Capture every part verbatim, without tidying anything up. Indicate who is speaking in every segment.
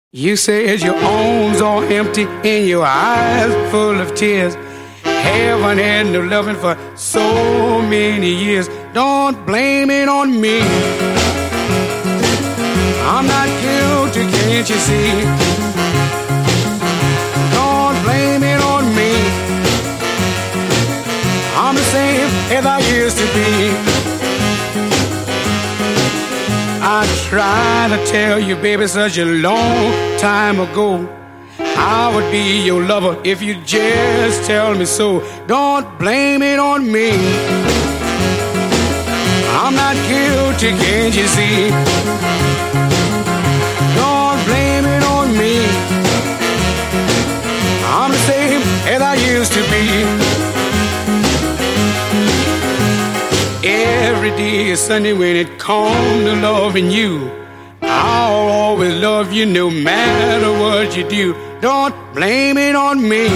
Speaker 1: You said your arms are empty and your eyes full of tears. Haven't had no loving for so many years. Don't blame it on me. I'm not guilty, can't you see? Don't blame it on me. I'm the same as I used to be. I tried to tell you, baby, such a long time ago, I would be your lover if you just tell me so. Don't blame it on me. I'm not guilty, can't you see? Don't blame it on me. I'm the same as I used to be. Every day is Sunday when it comes to loving you. I'll always love you no matter what you do. Don't blame it on me.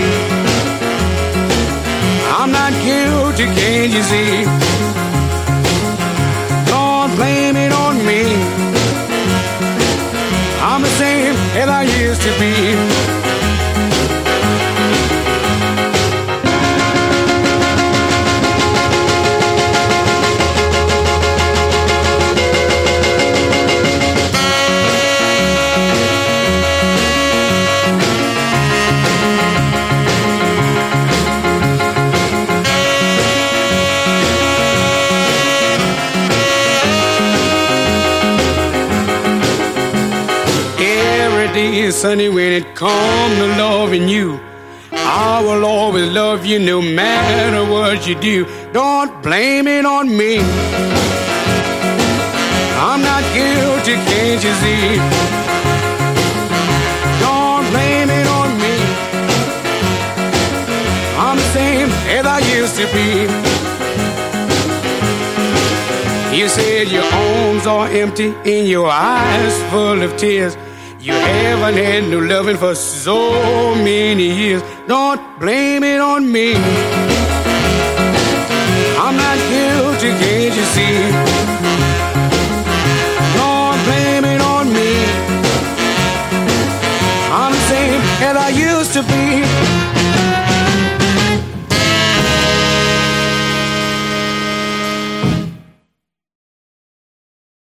Speaker 1: I'm not guilty, can't you see? Don't blame it on me. I'm the same as I used to be. It's sunny when it comes to loving you. I will always love you no matter what you do. Don't blame it on me. I'm not guilty, can't you see? Don't blame it on me. I'm the same as I used to be. You said your arms are empty and your eyes full of tears. You haven't had no loving for so many years. Don't blame it on me. I'm not guilty, can't you see? Don't blame it on me. I'm the same as I used to be.